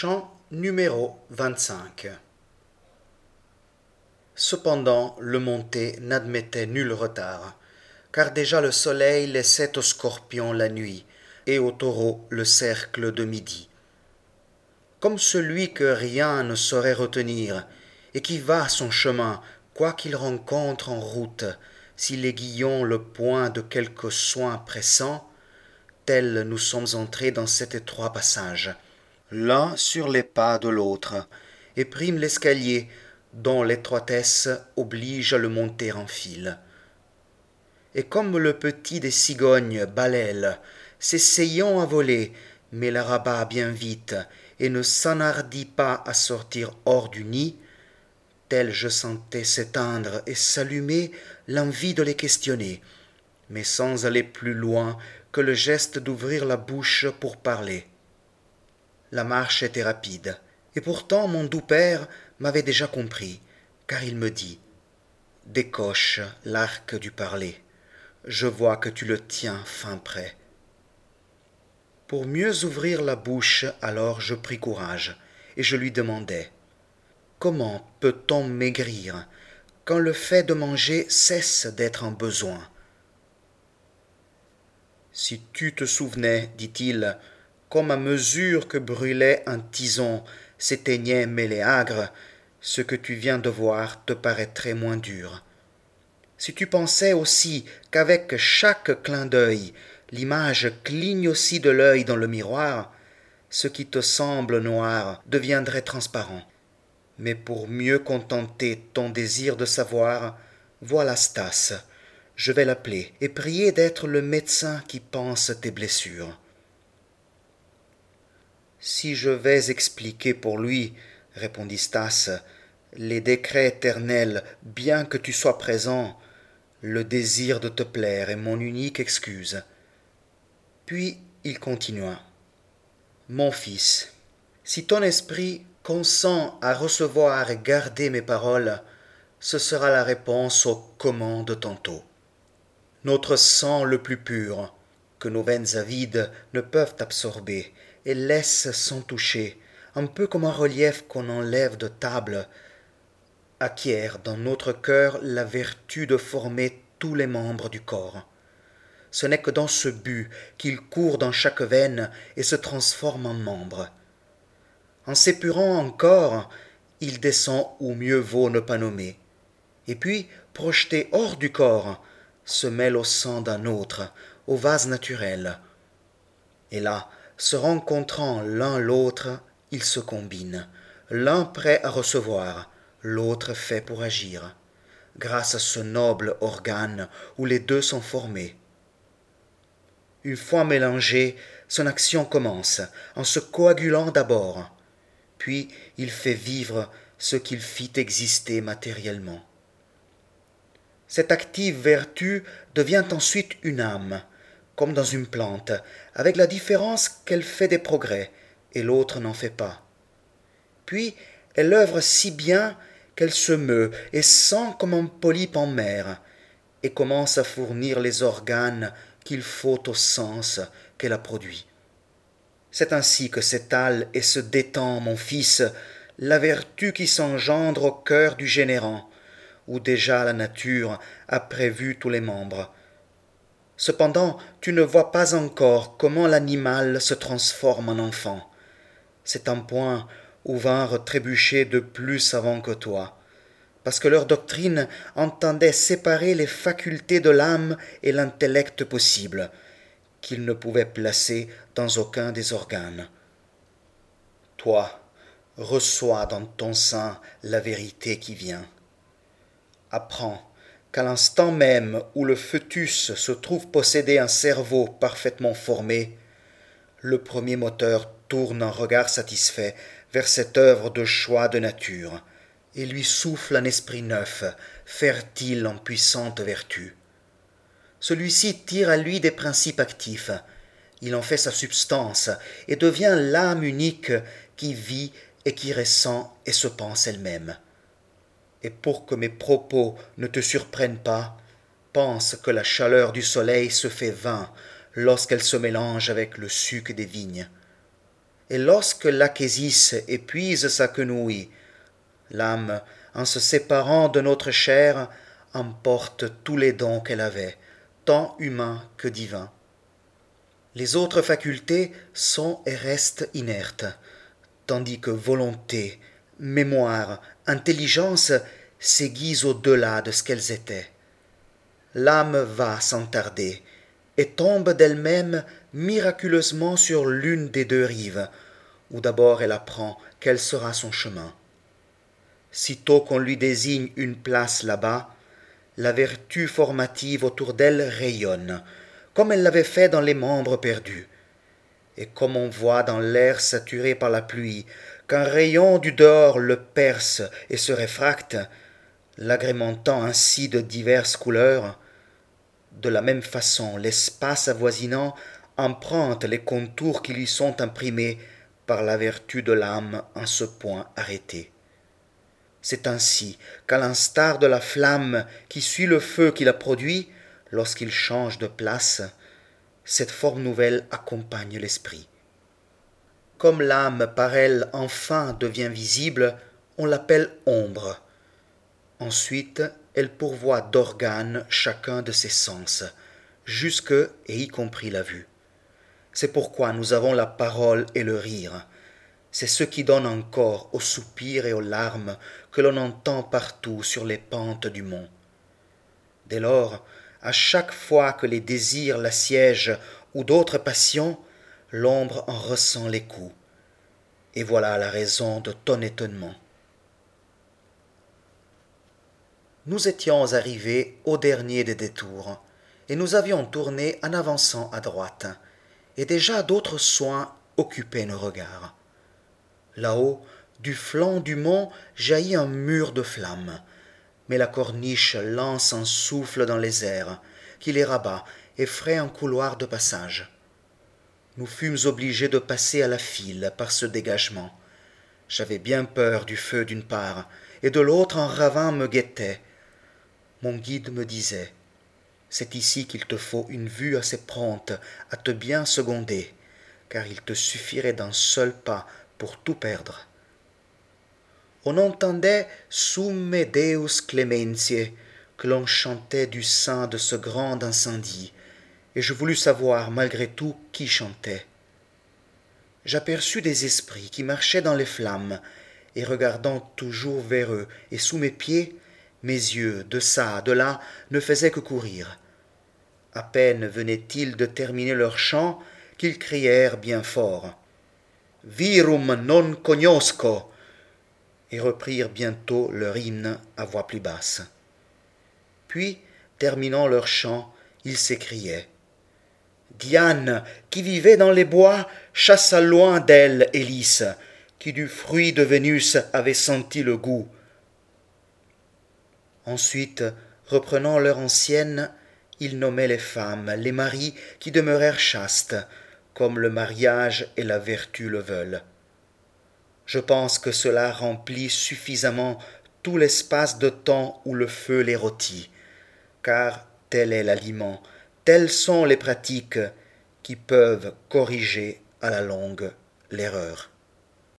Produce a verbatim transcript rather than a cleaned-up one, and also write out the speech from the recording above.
Chant numéro vingt-cinq. Cependant, le monté n'admettait nul retard, car déjà le soleil laissait au scorpion la nuit, et au taureau le cercle de midi. Comme celui que rien ne saurait retenir, et qui va son chemin, quoi qu'il rencontre en route, s'il aiguillon le point de quelque soin pressant, tels nous sommes entrés dans cet étroit passage, l'un sur les pas de l'autre, et prime l'escalier, dont l'étroitesse oblige à le monter en file. Et comme le petit des cigognes balèle, s'essayant à voler, mais la rabat bien vite, et ne s'enhardit pas à sortir hors du nid, tel je sentais s'éteindre et s'allumer l'envie de les questionner, mais sans aller plus loin que le geste d'ouvrir la bouche pour parler. La marche était rapide, et pourtant mon doux père m'avait déjà compris, car il me dit « Décoche l'arc du parler, je vois que tu le tiens fin prêt. » Pour mieux ouvrir la bouche, alors je pris courage, et je lui demandai « Comment peut-on maigrir quand le fait de manger cesse d'être un besoin ?» Si tu te souvenais, dit-il, comme à mesure que brûlait un tison, s'éteignait Méléagre, ce que tu viens de voir te paraîtrait moins dur. Si tu pensais aussi qu'avec chaque clin d'œil, l'image cligne aussi de l'œil dans le miroir, ce qui te semble noir deviendrait transparent. Mais pour mieux contenter ton désir de savoir, voilà Stas. Je vais l'appeler et prier d'être le médecin qui pense tes blessures. Si je vais expliquer pour lui, répondit Stas, les décrets éternels, bien que tu sois présent, le désir de te plaire est mon unique excuse. Puis il continua. Mon fils, si ton esprit consent à recevoir et garder mes paroles, ce sera la réponse au comment de tantôt. Notre sang le plus pur, que nos veines avides ne peuvent absorber, et laisse sans toucher, un peu comme un relief qu'on enlève de table, acquiert dans notre cœur la vertu de former tous les membres du corps. Ce n'est que dans ce but qu'il court dans chaque veine et se transforme en membre. En s'épurant encore, il descend où mieux vaut ne pas nommer, et puis, projeté hors du corps, se mêle au sang d'un autre, au vase naturel. Et là, se rencontrant l'un l'autre, ils se combinent, l'un prêt à recevoir, l'autre fait pour agir, grâce à ce noble organe où les deux sont formés. Une fois mélangé, son action commence, en se coagulant d'abord, puis il fait vivre ce qu'il fit exister matériellement. Cette active vertu devient ensuite une âme, comme dans une plante, avec la différence qu'elle fait des progrès, et l'autre n'en fait pas. Puis elle œuvre si bien qu'elle se meut et sent comme un polype en mer, et commence à fournir les organes qu'il faut au sens qu'elle a produit. C'est ainsi que s'étale et se détend, mon fils, la vertu qui s'engendre au cœur du générant, où déjà la nature a prévu tous les membres. Cependant, tu ne vois pas encore comment l'animal se transforme en enfant. C'est un point où vinrent trébucher de plus savants que toi, parce que leur doctrine entendait séparer les facultés de l'âme et l'intellect possible, qu'ils ne pouvaient placer dans aucun des organes. Toi, reçois dans ton sein la vérité qui vient. Apprends qu'à l'instant même où le fœtus se trouve posséder un cerveau parfaitement formé, le premier moteur tourne un regard satisfait vers cette œuvre de choix de nature, et lui souffle un esprit neuf, fertile en puissante vertu. Celui-ci tire à lui des principes actifs, il en fait sa substance, et devient l'âme unique qui vit et qui ressent et se pense elle-même. Et pour que mes propos ne te surprennent pas, pense que la chaleur du soleil se fait vin lorsqu'elle se mélange avec le suc des vignes. et lorsque l'Achésis épuise sa quenouille, l'âme, en se séparant de notre chair, emporte tous les dons qu'elle avait, tant humains que divins. Les autres facultés sont et restent inertes, tandis que volonté, mémoire, intelligence s'aiguisent au-delà de ce qu'elles étaient. L'âme va sans tarder, et tombe d'elle-même miraculeusement sur l'une des deux rives, où d'abord elle apprend quel sera son chemin. Sitôt qu'on lui désigne une place là-bas, la vertu formative autour d'elle rayonne, comme elle l'avait fait dans les membres perdus. Et comme on voit dans l'air saturé par la pluie qu'un rayon du dehors le perce et se réfracte, l'agrémentant ainsi de diverses couleurs, de la même façon l'espace avoisinant emprunte les contours qui lui sont imprimés par la vertu de l'âme en ce point arrêté. C'est ainsi qu'à l'instar de la flamme qui suit le feu qui la produit, lorsqu'il change de place, cette forme nouvelle accompagne l'esprit. Comme l'âme par elle enfin devient visible, on l'appelle ombre. Ensuite, elle pourvoit d'organes chacun de ses sens, jusque et y compris la vue. C'est pourquoi nous avons la parole et le rire. C'est ce qui donne encore aux soupirs et aux larmes que l'on entend partout sur les pentes du mont. Dès lors, à chaque fois que les désirs l'assiègent ou d'autres passions, l'ombre en ressent les coups. Et voilà la raison de ton étonnement. Nous étions arrivés au dernier des détours, et nous avions tourné en avançant à droite, et déjà d'autres soins occupaient nos regards. Là-haut, du flanc du mont jaillit un mur de flammes, mais la corniche lance un souffle dans les airs, qui les rabat et fraye un couloir de passage. Nous fûmes obligés de passer à la file par ce dégagement. J'avais bien peur du feu d'une part, et de l'autre un ravin me guettait. Mon guide me disait « C'est ici qu'il te faut une vue assez prompte à te bien seconder, car il te suffirait d'un seul pas pour tout perdre. » On entendait « Summe Deus clementiae » que l'on chantait du sein de ce grand incendie, et je voulus savoir malgré tout qui chantait. J'aperçus des esprits qui marchaient dans les flammes, et regardant toujours vers eux et sous mes pieds, mes yeux, de çà, de là, ne faisaient que courir. À peine venaient-ils de terminer leur chant qu'ils crièrent bien fort « Virum non cognosco » et reprirent bientôt leur hymne à voix plus basse. Puis, terminant leur chant, ils s'écriaient « Diane, qui vivait dans les bois, chassa loin d'elle Hélice, qui du fruit de Vénus avait senti le goût. » Ensuite, reprenant l'heure ancienne, ils nommaient les femmes, les maris qui demeurèrent chastes, comme le mariage et la vertu le veulent. Je pense que cela remplit suffisamment tout l'espace de temps où le feu les rôtit, car tel est l'aliment, telles sont les pratiques qui peuvent corriger à la longue l'erreur.